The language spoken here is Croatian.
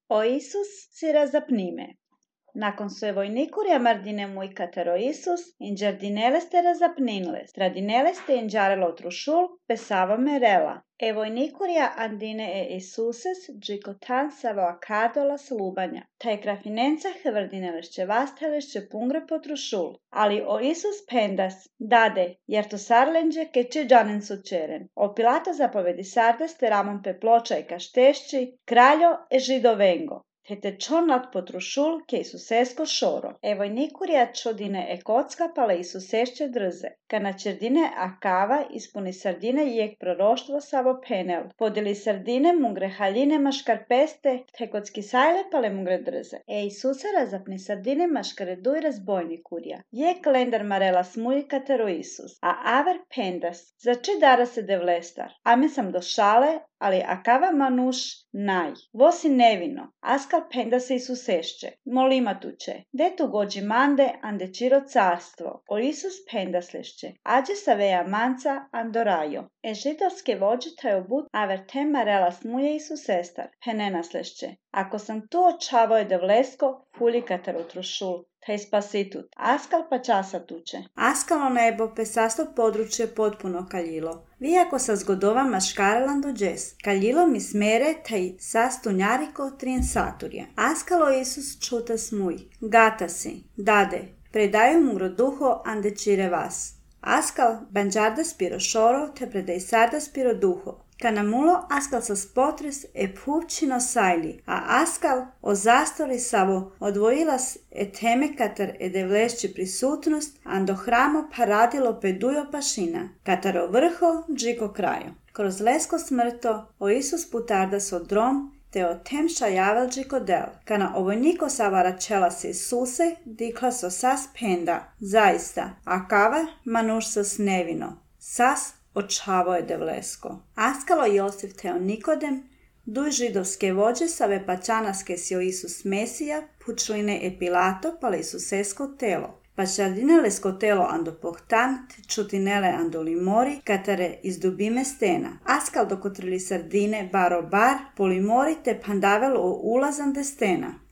O Isus si razapnime. Nakon sve vojnikuria mardine muy catero Isus, in giardineles te razapninles, tradineles te in giarelo trushul, pesava merela. E vojnikuria andine e Isuses, gicotan savo acadolas lubanja, taj krafinenca hvrdineles će vasteles će pungre po trushul. Ali o Isus pendas, dade, jer to sarlenđe ke će džanen sučeren. O Pilato zapovedi sardes te ramon pe ploča i kaštešći, kraljo e židovengo. Te čon lat potrušul ke Isusesko šoro. E vojnikuria čodine e kocka pale Isusešće drze. Kana čerdine akava ispuni sardine jek proroštvo savo penel. Podeli sardine mungre haljine maškarpeste, te kocki sajle pale mungre drze. E Isusa razapni sardine maškare duj razbojnikuria. Jek lendar marela smuji katero Isus. A aver pendas, za če dara se devlestar. Ame sam do šale, ali akava manuš naj. Vosi nevino, askal penda se Isusešće. Molima tuče, detu gođi mande ande čiro carstvo. O Isus penda slešće, ađe saveja manca andorajo. E židovske vođe taj obut aver tem marela smuje Isusestar. Penena slešće, ako sam tu očavoj devlesko, fuli katero trušul. Taj spasitut, askal pa časa tuče. Askalo nebo pe sasto područje potpuno kaljilo. Vi ako sa zgodova maškarelan dođes, kaljilo mi smere taj sastu njariko trin saturje. Askalo Isus čuta smuj, gata si, dade, predaju mu duho ande čire vas. Askal banđarda spiro šoro te predaj sarda spiro duho. Kanamulo askal sa spotres e pupčino sajli, a askal o zastori savo odvojilas e teme katar e devlešći prisutnost, ando hramo paradilo pedujo pašina, katar o vrho džiko kraju. Kroz lesko smrto o Isus putarda so drom, te o tem šajavel džiko del. Kana ovojniko savara čela se Isuse, dikla so sas penda, zaista, a kava manuš sas nevino, sas očavo je devlesko. Askalo Josif teo Nikodem, duj židovske vođe save pačanaske sio Isus Mesija, pučline e Pilato pale Isusesko telo. Pačardinelesko telo ando pohtan, te čutinele ando limori, katare izdubime stena. Askal dokotrili sardine baro bar, polimori te pandavel o ulazande stena.